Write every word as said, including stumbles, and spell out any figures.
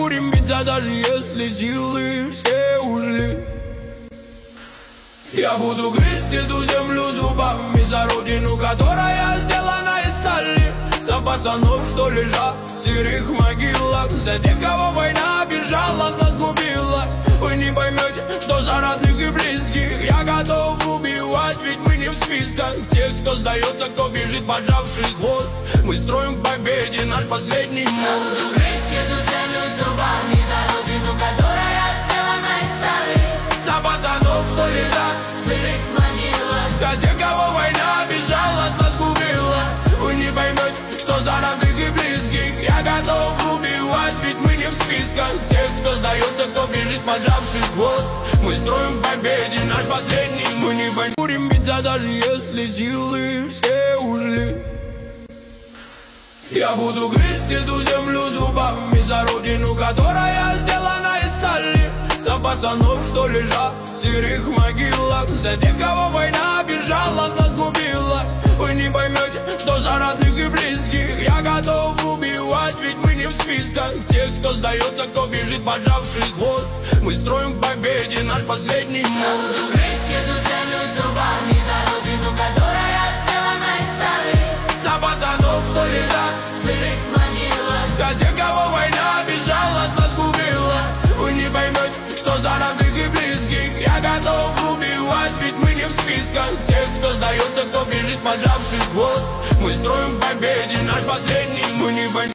Будем биться, даже если силы все ушли. Я буду грызть эту землю зубами за родину, которая сделана из стали. За пацанов, что лежат в серых могилах, за тех, кого война безжалостно сгубила. Вы не поймете, что за родных и близких я готов убивать, ведь мы не в списках тех, кто сдается, кто бежит, поджавший хвост. Мы строим к победе наш последний мост. Буду грызть эту землю зубами за родину, которая сделана из стали. За пацанов, что лежат в сырых могилах, за тех, кого война безжалостно сгубила. Вы не поймете, что за родных и близких я готов убивать, ведь мы не в списках тех, кто сдается, кто бежит, поджавший хвост. Мы строим к победе наш последний. Мы не поймем, будем биться, даже если силы все ушли. Я буду грызть эту землю зубами за родину, которая сделана из стали. За пацанов, что лежат в серых могилах, за тех, кого война безжалостно сгубила. Вы не поймете, что за родных и близких я готов убивать, ведь мы не в списках тех, кто сдается, кто бежит, поджавший хвост. Мы строим к победе наш последний мост. Я буду грызть эту землю зубами за родину, которая сделана из стали. За пацанов, что лежат в сырых могилах, за тех, кого война безжалостно сгубила. Вы не поймете, что за родных и близких я готов убивать, ведь мы не в списках тех, кто сдается, кто бежит, поджавший хвост. Мы строим к победе наш последний. Мы не поймем.